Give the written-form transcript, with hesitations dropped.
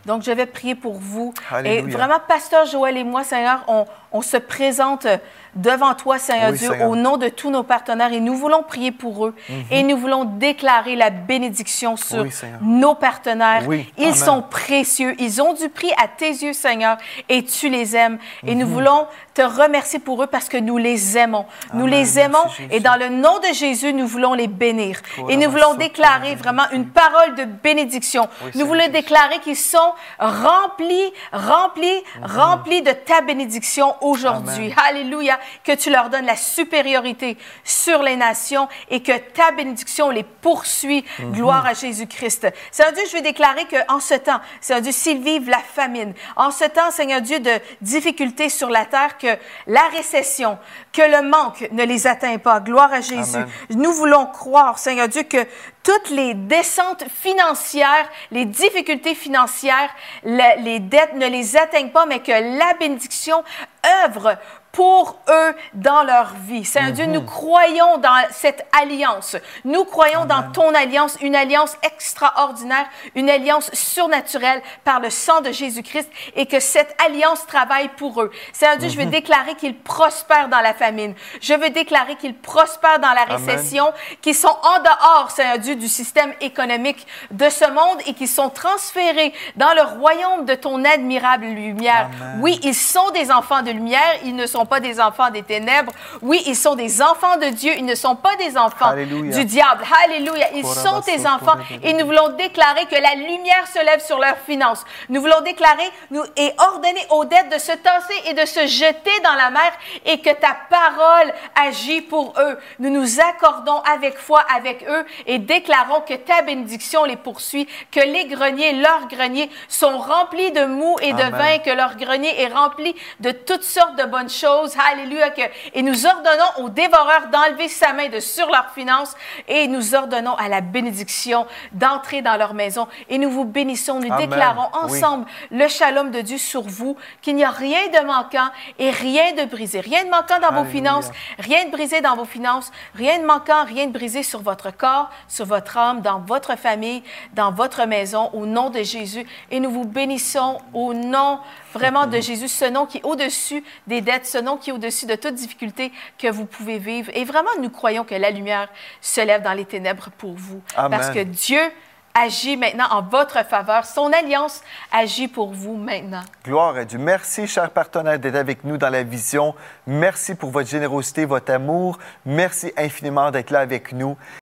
Donc, je vais prier pour vous. Alléluia. Et vraiment, Pasteur Joël et moi, Seigneur, on se présente devant toi, Seigneur Dieu, Seigneur. au nom de tous nos partenaires. Et nous voulons prier pour eux. Et nous voulons déclarer la bénédiction sur Seigneur. nos partenaires. Oui. Ils Amen. sont précieux. Ils ont du prix à tes yeux, Seigneur, et tu les aimes. Et nous voulons te remercier pour eux parce que nous les aimons. Nous Amen. les aimons Merci, Jésus. et dans le nom de Jésus, nous voulons les bénir. Et nous Korabaso, voulons déclarer vraiment une parole de bénédiction. Oui, Nous Seigneur voulons Jésus. déclarer qu'ils sont remplis de ta bénédiction aujourd'hui. Alléluia. Que tu leur donnes la supériorité sur les nations et que ta bénédiction les poursuit. Gloire à Jésus-Christ. Seigneur Dieu, je veux déclarer qu'en ce temps, Seigneur Dieu, s'ils vivent la famine, en ce temps, Seigneur Dieu, de difficultés sur la terre, que la récession, que le manque ne les atteint pas. Gloire à Jésus. Amen. Nous voulons croire, Seigneur Dieu, que toutes les descentes financières, les difficultés financières, les dettes ne les atteignent pas, mais que la bénédiction œuvre pour eux dans leur vie. Seigneur Dieu, nous croyons dans cette alliance. Nous croyons dans ton alliance, une alliance extraordinaire, une alliance surnaturelle par le sang de Jésus-Christ et que cette alliance travaille pour eux. Seigneur Dieu, je veux déclarer qu'ils prospèrent dans la famine. Je veux déclarer qu'ils prospèrent dans la récession, qu'ils sont en dehors, Seigneur Dieu, du système économique de ce monde et qu'ils sont transférés dans le royaume de ton admirable lumière. Amen. Oui, ils sont des enfants de lumière, ils ne sont pas des enfants des ténèbres. Oui, ils sont des enfants de Dieu, ils ne sont pas des enfants Alléluia. du diable. Alléluia, ils sont tes enfants et nous voulons déclarer que la lumière se lève sur leurs finances. Nous voulons déclarer et ordonner aux dettes de se tasser et de se jeter dans la mer et que ta parole agit pour eux. Nous nous accordons avec foi avec eux et déclarons que ta bénédiction les poursuit, que les greniers, leurs greniers sont remplis de mou et de Amen. vin, que leur grenier est rempli de toutes sortes de bonnes choses. Alléluia. Et nous ordonnons au dévoreur d'enlever sa main de sur leurs finances et nous ordonnons à la bénédiction d'entrer dans leur maison. Et nous vous bénissons, nous Amen. déclarons Oui. ensemble le shalom de Dieu sur vous, qu'il n'y a rien de manquant et rien de brisé. Rien de manquant dans vos Alléluia. finances, rien de brisé dans vos finances, rien de manquant, rien de brisé sur votre corps, sur votre âme, dans votre famille, dans votre maison, au nom de Jésus. Et nous vous bénissons au nom vraiment de Jésus, ce nom qui est au-dessus des dettes, ce nom qui est au-dessus de toute difficulté que vous pouvez vivre. Et vraiment, nous croyons que la lumière se lève dans les ténèbres pour vous. Amen. Parce que Dieu agit maintenant en votre faveur. Son alliance agit pour vous maintenant. Gloire à Dieu. Merci, chers partenaires, d'être avec nous dans la vision. Merci pour votre générosité, votre amour. Merci infiniment d'être là avec nous.